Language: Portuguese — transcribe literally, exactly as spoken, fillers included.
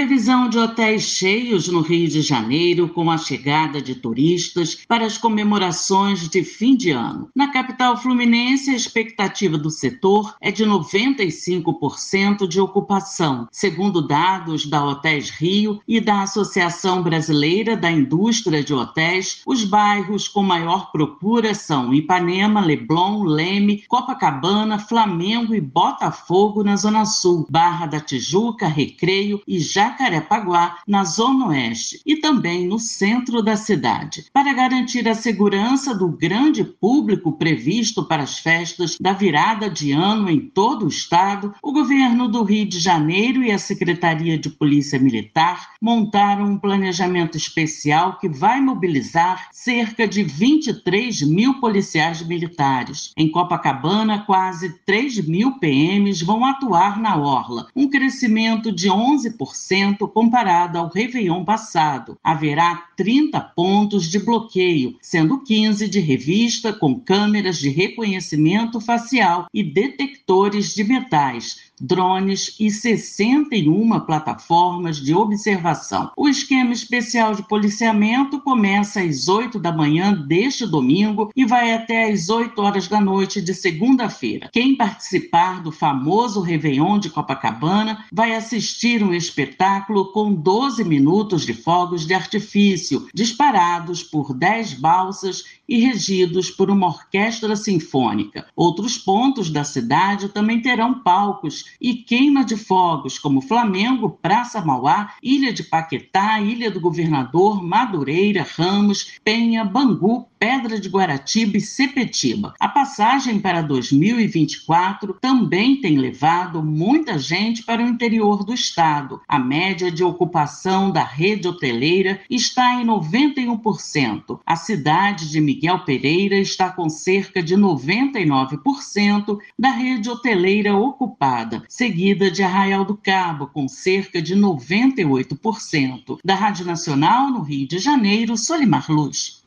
Previsão de hotéis cheios no Rio de Janeiro com a chegada de turistas para as comemorações de fim de ano. Na capital fluminense, a expectativa do setor é de noventa e cinco por cento de ocupação, segundo dados da Hotéis Rio e da Associação Brasileira da Indústria de Hotéis. Os bairros com maior procura são Ipanema, Leblon, Leme, Copacabana, Flamengo e Botafogo na Zona Sul, Barra da Tijuca, Recreio e Jacarepaguá, na Zona Oeste, e também no centro da cidade. Para garantir a segurança do grande público previsto para as festas da virada de ano em todo o estado, o governo do Rio de Janeiro e a Secretaria de Polícia Militar montaram um planejamento especial que vai mobilizar cerca de vinte e três mil policiais militares. Em Copacabana, quase três mil P Ms vão atuar na orla, um crescimento de onze por cento comparado ao Réveillon passado. Haverá trinta pontos de bloqueio, sendo quinze de revista com câmeras de reconhecimento facial e detectores de metais, drones e sessenta e uma plataformas de observação. O esquema especial de policiamento começa às oito da manhã deste domingo e vai até às oito horas da noite de segunda-feira. Quem participar do famoso Réveillon de Copacabana vai assistir um espetáculo com doze minutos de fogos de artifício, disparados por dez balsas e regidos por uma orquestra sinfônica. Outros pontos da cidade também terão palcos e queima de fogos, como Flamengo, Praça Mauá, Ilha de Paquetá, Ilha do Governador, Madureira, Ramos, Penha, Bangu, Pedra de Guaratiba e Sepetiba. A passagem para dois mil e vinte e quatro também tem levado muita gente para o interior do estado. A média de ocupação da rede hoteleira está em noventa e um por cento. A cidade de Miguel Pereira está com cerca de noventa e nove por cento da rede hoteleira ocupada, seguida de Arraial do Cabo, com cerca de noventa e oito por cento. Da Rádio Nacional, no Rio de Janeiro, Solimar Luz.